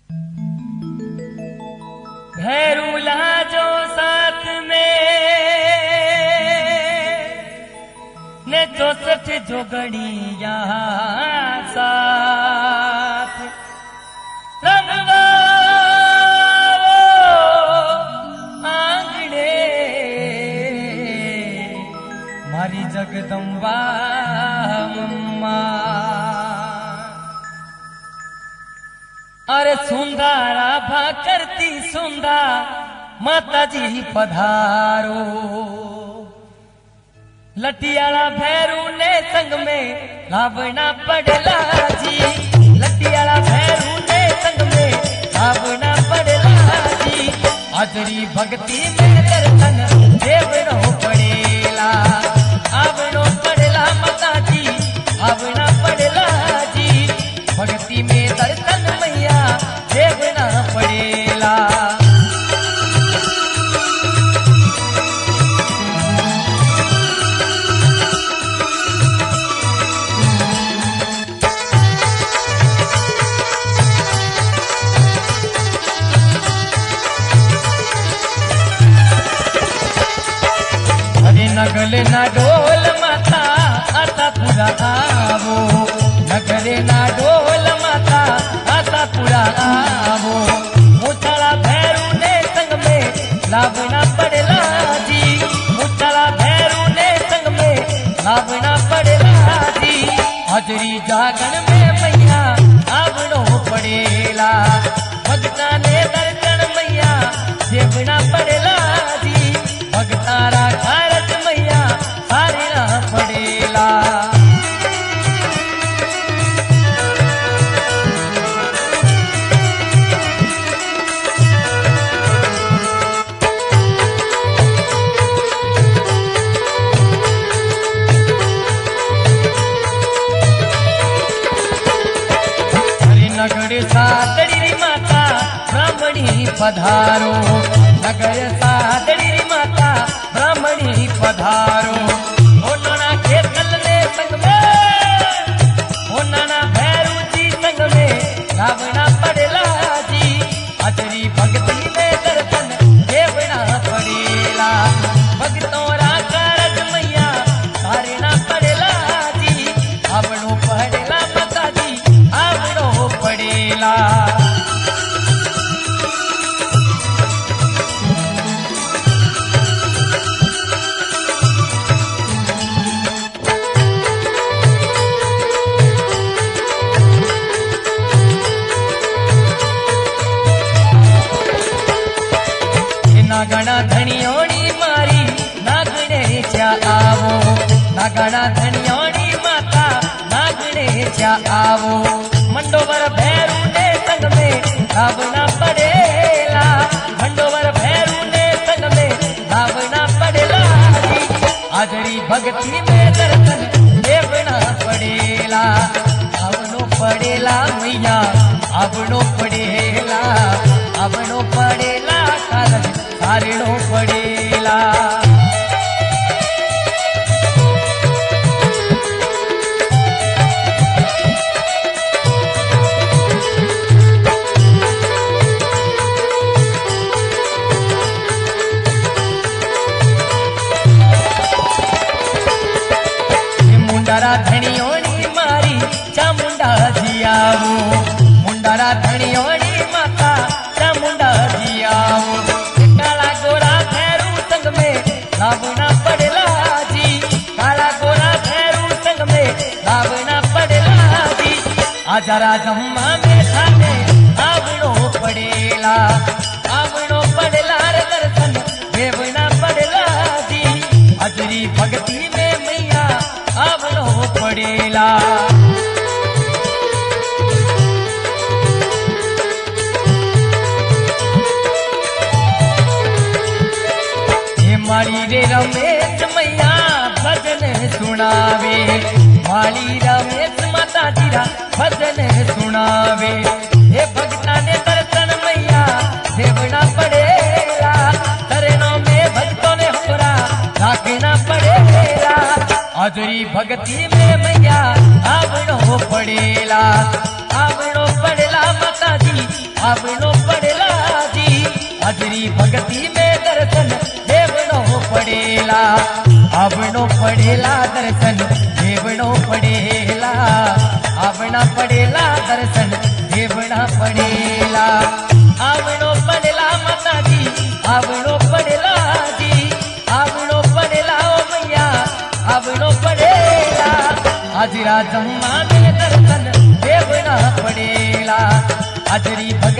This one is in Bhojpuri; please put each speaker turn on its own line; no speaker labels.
भैरूला जो साथ में ने 64 जोगड़िया साथ रमवा आंगणे मारी जगदम्बा मम्मा। अरे सुंदरा भा करती सुंदा माता जी पधारो। लटियाला भैरू ने संग में लावना पड़ला जी। लटियाला भैरू ने संग में लावना पड़ला जी। हाजरी भक्ति में दर्शन देवनो पड़ेला। आवनो पड़ला माता जी आवना पड़ला जी। भक्ति में दर्शन मैया देवना पड़ेला। नगले ना ढोल माता आता पूरा आवो। नगले ना ढोल माता आता पूरा आवो। मुछड़ा भैरू ने संग में लावना पड़ला जी। मुछड़ा भैरू ने संग में लावना पड़ला जी। हाजरी जागन में मैया आवनो पड़ेला। भगता ने दर्शन मैया देवना पड़ला जी। भगतारा भारत मैया हारिना पड़ेला। नगर सादड़ी माता ब्राह्मणी पधारो। नगर सादड़ी माता ब्राह्मणी पधारो। ओ नाना के तलने संग में ओ नाना भैरू जी संग में लावना पड़ला जी। हाजरी भक्ति में दर्शन देवना पड़ेला। भक्तों रा कारज मैया हारिना पड़ेला जी। आवनो पड़ेला माता जी आवनो पड़ेला। नागणा धनियोनी मारी नागणे चा आवो। नागणा धनियोनी माता नागणे चा आवो। मंडोवर भैरू ने संग में लावना पड़ेला। मंडोवर भैरू ने संग में लावना पड़ेला जी। हाजरी भक्ति में दर्शन देवना पड़ेला। आवनो पड़ेला मैया आवनो पड़ेला। आवनो पड़ेला कारज हारिनो पड़ेला। मुंडारा धनियोनी मारी चामुंडा जी आवो। मुंडारा धनियोनी माता चामुंडा जी आवो। काला गोरा भैरू संग में लावना पड़ला जी। काला गोरा भैरू संग में लावना पड़ला जी। आजरा जम्मा में थाने आवनो पड़ेला। आवनो पड़ला रे दर्शन देवना पड़ला जी। हाजरी भक्ति में मैया आवनो पड़ेला। माली रे रमेश मैया भजन सुनावे। माली रमेश माता जी रा भजन सुनावे। हे भगता ने दर्शन मैया देवना पड़ेला। तरनो में भक्तों ने हमरा राखना पड़ेला। हाजरी भक्ति में मैया आवनो पड़ेला। आवनो पड़ेला माता जी आवनो हाजरी भक्ति में दर्शन देवनो पड़ेला आवनो पड़ेला दर्शन देवनो पड़ेला आवना पड़ेला दर्शन देवना पड़ेला आवनो पड़ेला माता जी आवनो पड़ेला जी आवनो पड़ेला ओ मैया आवनो पड़ेला हाजरा जम्मा में दर्शन देवना पड़ेला हाजरी